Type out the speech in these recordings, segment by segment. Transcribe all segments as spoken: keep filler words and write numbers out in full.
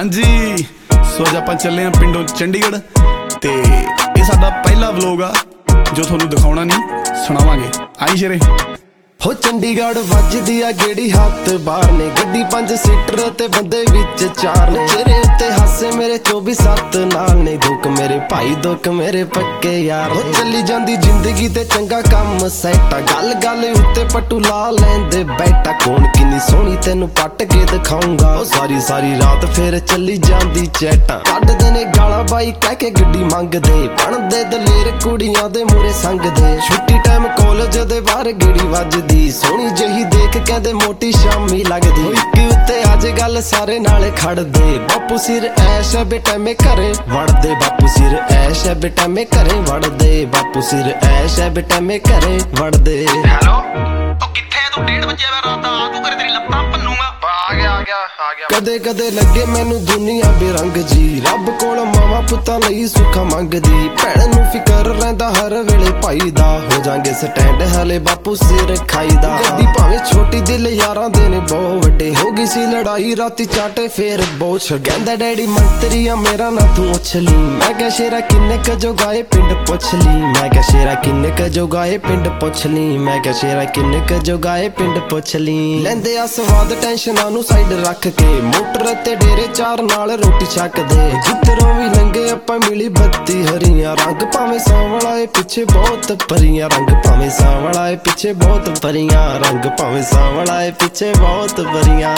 हाँ जी सो अज आपां चले हाँ पिंडों चंडीगढ़ ते ये साडा पहला व्लॉग आ जो थोनू दिखाउणा नहीं सुणावांगे। आई शेरे हो चंडीगढ़ वजदी आ गेड़ी हाथ बार ने गड्डी पंज सीटर ते बंदे विच चार ने चेहरे उत्ते हासे मेरे चौबीस सत्त नाल ने दुख मेरे भाई दुख मेरे पक्के यार। हो चली जांदी जिंदगी ते चंगा कम सैटा गल गल उत्ते पट्टू ला लैंदे बैठा कौन किन्नी सोहनी तेनू पट के दिखाऊंगा। ओ सारी सारी रात फिर चली जांदी चैटा कड्डदे ने गालां बाई कह के गड्डी मंगदे बनदे दलेर कुड़ियां दे मूरे संगदे छुट्टी टाइम कॉलेज दे बाहर गेड़ी वजदी सोहनी जही देख कहंदे मोटी शामी लगदी। इक उत्ते अज गल सारे नाले खड़दे बापू सिर ऐश है बेटा में घरे वड़दे बापू सिर ऐश है बेटा में घरे वड़दे बापू सिर ऐश है बेटा में घरे वड़दे। हेलो ओ किथे तू डेढ़ बजे वे रात आ तू करे तेरी लत्तां पन्नूंगा। आ गया आ गया आ गया। कदे कदे लगे मैनू दुनिया बेरंग जी रब कोल मावा पुत्तां लई सुखा मंगदी भैण नू फिकर रहिंदा हर वेले भाई दा हो जांगे स्टैंड हले बापू सिर खाईदा। गड्डी भावें छोटी दिल यारां दे ने बहुत वड्डे हो गई सी लड़ाई राती चाटे फेर बोझ कहंदा डैडी मंत्रिया मेरा ना तू उछली मैं क्या शेरा किन्ने क जो गाए पिंड पुछ ली मैं क्या शेरा किन्ने क जो गाए पिंड पुछ ली मैं क्या शेरा किन्ने क जो गाए पिंड पुछ ली। लैंदे आ स्वाद टेंशनां नू साइड रख के मोटर ते डेरे चार नाल रोटी छकदे जिधरों भी लंघे आपां मिली बत्ती हरियां रंग भावें सांवला ए पिछे बहुत परियां रंग भावें सांवला ए पिछे बहुत परियां रंग भावें सांवला ए पिछे बहुत परियां।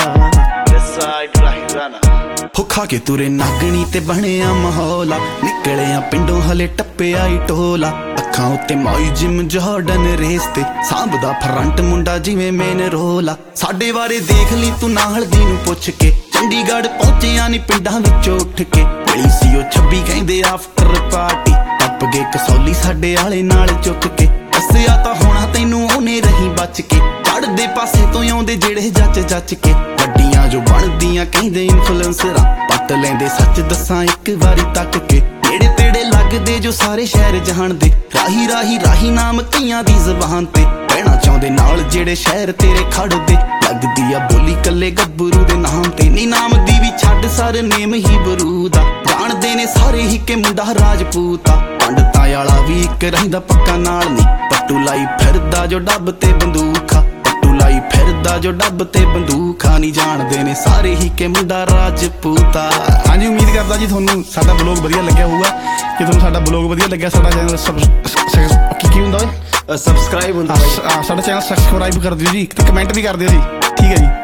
हुखा के तुरे नागणी ते बणिया माहौला निकले आ पिंडों हले टप्पे आई टोला अखां उत्ते माई जिम जॉर्डन रेस ते सांभदा फ्रंट मुंडा जिवें मेन रोला। साडे बारे देख ली तू नाल दी नू पुछ के चंडीगढ़ पहुंचिया नी पिंडां विचों उठ के मिली सी ओ छब्बी कहंदे आफ्टर पार्टी टप गए कसौली साडे आले नाल चुक के दस्सिया तां होना तैनू ओने रही बच के चढ़दे पासे तो आउंदे जेड़े जच जच के वड्डियां जो बनदियां कहंदे इन्फ्लुएंसरां पट लैंदे सच दसां एक वारी तक के नेड़े तेड़े लगदे जो सारे शहर जहान दे राही राही राही नाम कईयां दी ज़बान ते कहना चाहुंदे नाल जेड़े शहर तेरे खड़दे लगदी आ बोली कल्ले गब्बरू दे नाम ते नी नाम दी भी छड्ड सर नेम ही बरूदा जानदे ने सारे ही के मुंडा राजपूता पंडतां आला भी इक रहिंदा पक्का नाल नी पट्टू लाई फिरदा जो डब ते बंदूखा पट्टू लाई फिरदा जो डब ते बंदूखा नी जानदे ने सारे ही के मुंडा राजपूता। हाँ जी उम्मीद करदा जी थोनू साडा ब्लॉग वधिया लग्या होऊगा कि थोनू साडा ब्लॉग वधिया लग्या साडा चैनल सब की की हुंदा ओए सबसक्राइब हुंदा साडा चैनल सबसक्राइब कर दिओ जी ते कमेंट भी कर दिओ जी ठीक है जी।